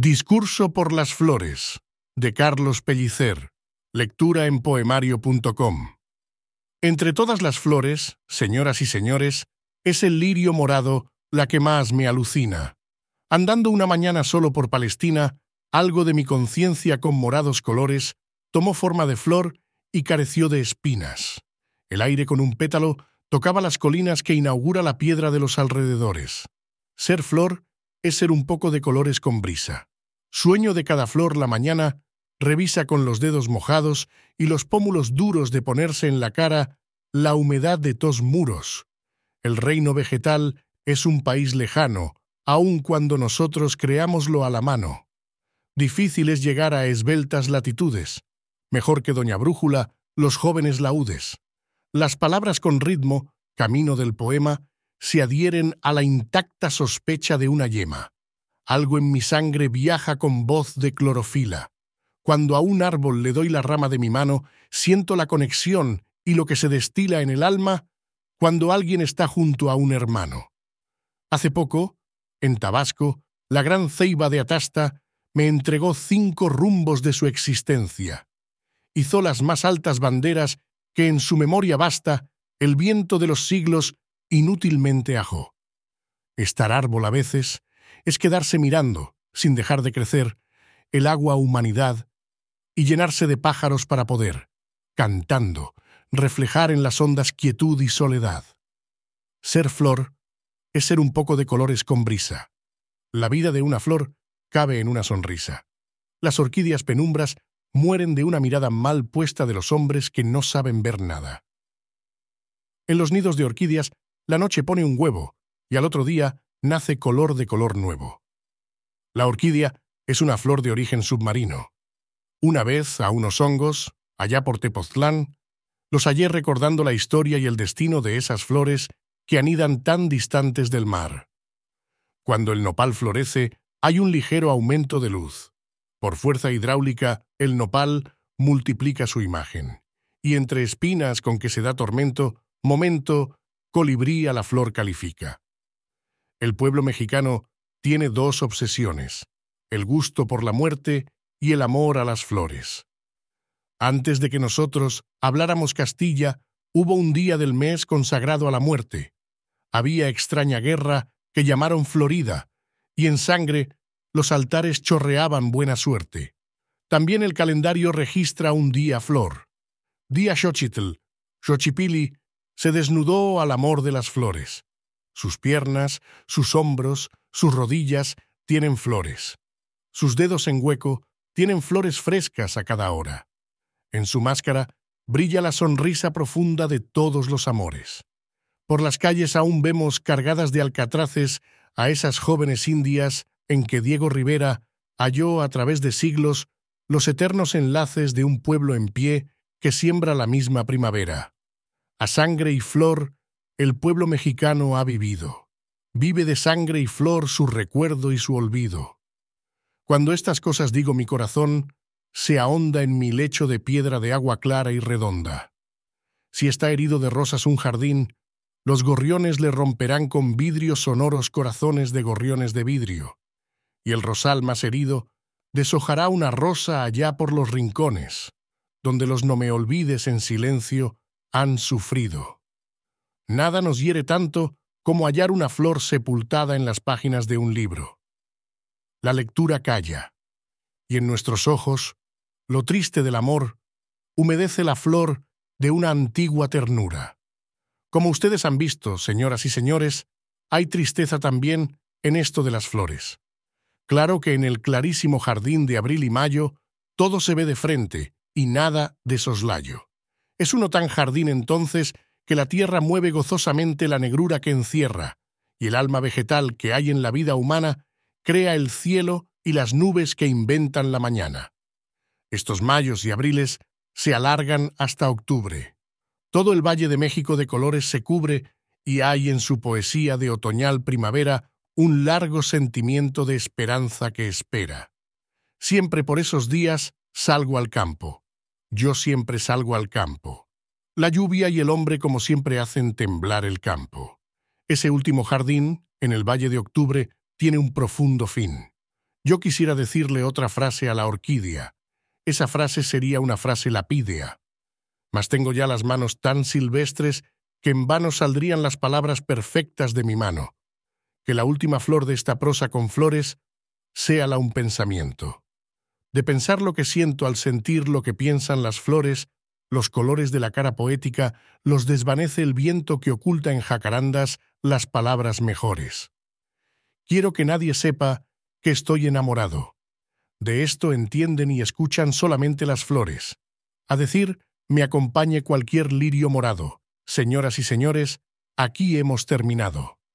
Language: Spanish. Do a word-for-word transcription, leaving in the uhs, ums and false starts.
Discurso por las flores, de Carlos Pellicer. Lectura en poemario punto com. Entre todas las flores, señoras y señores, es el lirio morado la que más me alucina. Andando una mañana solo por Palestina, algo de mi conciencia con morados colores tomó forma de flor y careció de espinas. El aire con un pétalo tocaba las colinas que inaugura la piedra de los alrededores. Ser flor es ser un poco de colores con brisa. Sueño de cada flor la mañana, revisa con los dedos mojados y los pómulos duros de ponerse en la cara la humedad de tos muros. El reino vegetal es un país lejano, aun cuando nosotros creámoslo a la mano. Difícil es llegar a esbeltas latitudes. Mejor que Doña Brújula, los jóvenes laúdes. Las palabras con ritmo, camino del poema, se adhieren a la intacta sospecha de una yema. Algo en mi sangre viaja con voz de clorofila. Cuando a un árbol le doy la rama de mi mano, siento la conexión y lo que se destila en el alma cuando alguien está junto a un hermano. Hace poco, en Tabasco, la gran ceiba de Atasta me entregó cinco rumbos de su existencia. Hizo las más altas banderas que en su memoria vasta el viento de los siglos inútilmente ajó. Estar árbol a veces es quedarse mirando, sin dejar de crecer, el agua humanidad y llenarse de pájaros para poder, cantando, reflejar en las ondas quietud y soledad. Ser flor es ser un poco de colores con brisa. La vida de una flor cabe en una sonrisa. Las orquídeas penumbras mueren de una mirada mal puesta de los hombres que no saben ver nada. En los nidos de orquídeas, la noche pone un huevo y al otro día nace color de color nuevo. La orquídea es una flor de origen submarino. Una vez, a unos hongos, allá por Tepoztlán, los hallé recordando la historia y el destino de esas flores que anidan tan distantes del mar. Cuando el nopal florece, hay un ligero aumento de luz. Por fuerza hidráulica, el nopal multiplica su imagen. Y entre espinas con que se da tormento, momento, colibrí a la flor califica. El pueblo mexicano tiene dos obsesiones, el gusto por la muerte y el amor a las flores. Antes de que nosotros habláramos Castilla, hubo un día del mes consagrado a la muerte. Había extraña guerra que llamaron Florida, y en sangre los altares chorreaban buena suerte. También el calendario registra un día flor. Día Xochitl, Xochipilli, se desnudó al amor de las flores. Sus piernas, sus hombros, sus rodillas tienen flores. Sus dedos en hueco tienen flores frescas a cada hora. En su máscara brilla la sonrisa profunda de todos los amores. Por las calles aún vemos cargadas de alcatraces a esas jóvenes indias en que Diego Rivera halló a través de siglos los eternos enlaces de un pueblo en pie que siembra la misma primavera. A sangre y flor, el pueblo mexicano ha vivido. Vive de sangre y flor su recuerdo y su olvido. Cuando estas cosas digo, mi corazón se ahonda en mi lecho de piedra de agua clara y redonda. Si está herido de rosas un jardín, los gorriones le romperán con vidrios sonoros corazones de gorriones de vidrio, y el rosal más herido deshojará una rosa allá por los rincones, donde los no me olvides en silencio han sufrido. Nada nos hiere tanto como hallar una flor sepultada en las páginas de un libro. La lectura calla, y en nuestros ojos, lo triste del amor, humedece la flor de una antigua ternura. Como ustedes han visto, señoras y señores, hay tristeza también en esto de las flores. Claro que en el clarísimo jardín de abril y mayo, todo se ve de frente y nada de soslayo. Es uno tan jardín entonces que la tierra mueve gozosamente la negrura que encierra, y el alma vegetal que hay en la vida humana crea el cielo y las nubes que inventan la mañana. Estos mayos y abriles se alargan hasta octubre. Todo el Valle de México de colores se cubre y hay en su poesía de otoñal primavera un largo sentimiento de esperanza que espera. Siempre por esos días salgo al campo. Yo siempre salgo al campo. La lluvia y el hombre como siempre hacen temblar el campo. Ese último jardín, en el Valle de Octubre, tiene un profundo fin. Yo quisiera decirle otra frase a la orquídea. Esa frase sería una frase lapídea. Mas tengo ya las manos tan silvestres que en vano saldrían las palabras perfectas de mi mano. Que la última flor de esta prosa con flores séala un pensamiento. De pensar lo que siento al sentir lo que piensan las flores, los colores de la cara poética los desvanece el viento que oculta en jacarandas las palabras mejores. Quiero que nadie sepa que estoy enamorado. De esto entienden y escuchan solamente las flores. A decir, me acompañe cualquier lirio morado. Señoras y señores, aquí hemos terminado.